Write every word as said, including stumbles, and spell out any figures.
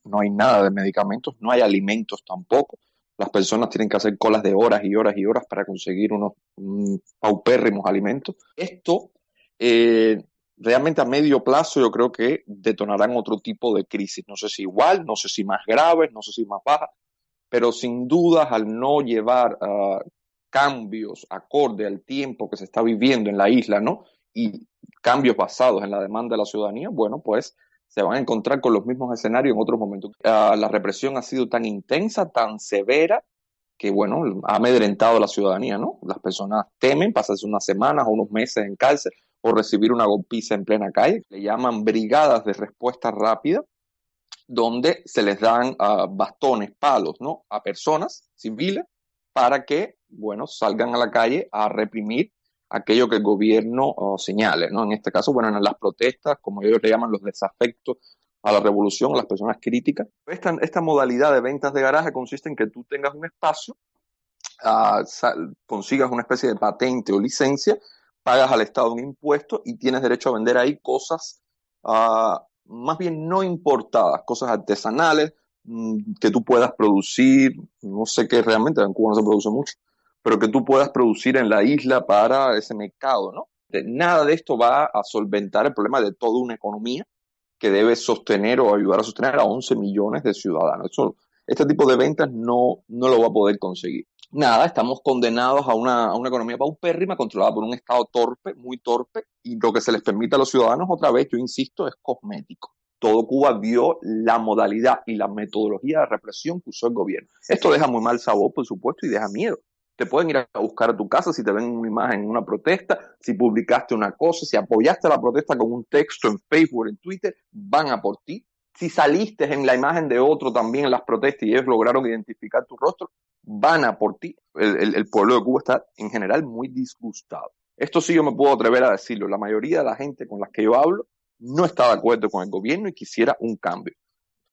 no hay nada de medicamentos, no hay alimentos tampoco. Las personas tienen que hacer colas de horas y horas y horas para conseguir unos um, paupérrimos alimentos. Esto, eh, realmente a medio plazo, yo creo que detonarán otro tipo de crisis. No sé si igual, no sé si más graves, no sé si más bajas, pero sin dudas al no llevar uh, cambios acorde al tiempo que se está viviendo en la isla, ¿no? Y cambios basados en la demanda de la ciudadanía, bueno, pues se van a encontrar con los mismos escenarios en otros momentos. Uh, la represión ha sido tan intensa, tan severa, que, bueno, ha amedrentado a la ciudadanía, ¿no? Las personas temen pasarse unas semanas o unos meses en cárcel o recibir una golpiza en plena calle. Le llaman brigadas de respuesta rápida, donde se les dan uh, bastones, palos, ¿no? A personas civiles para que, bueno, salgan a la calle a reprimir aquello que el gobierno uh, señale, ¿no? En este caso, bueno, en las protestas, como ellos le llaman, los desafectos a la revolución, a las personas críticas. Esta, esta modalidad de ventas de garaje consiste en que tú tengas un espacio, uh, sal, consigas una especie de patente o licencia, pagas al Estado un impuesto y tienes derecho a vender ahí cosas uh, más bien no importadas, cosas artesanales mmm, que tú puedas producir, no sé qué realmente, en Cuba no se produce mucho, pero que tú puedas producir en la isla para ese mercado, ¿no? De, nada de esto va a solventar el problema de toda una economía que debe sostener o ayudar a sostener a once millones de ciudadanos. Eso, este tipo de ventas no, no lo va a poder conseguir. Nada, estamos condenados a una, a una economía paupérrima controlada por un Estado torpe, muy torpe, y lo que se les permite a los ciudadanos, otra vez, yo insisto, es cosmético. Todo Cuba vio la modalidad y la metodología de represión que usó el gobierno. Esto deja muy mal sabor, por supuesto, y deja miedo. Te pueden ir a buscar a tu casa si te ven una imagen en una protesta, si publicaste una cosa, si apoyaste la protesta con un texto en Facebook, en Twitter, van a por ti. Si saliste en la imagen de otro también en las protestas y ellos lograron identificar tu rostro, van a por ti. El, el, el pueblo de Cuba está en general muy disgustado. Esto sí yo me puedo atrever a decirlo. La mayoría de la gente con la que yo hablo no está de acuerdo con el gobierno y quisiera un cambio.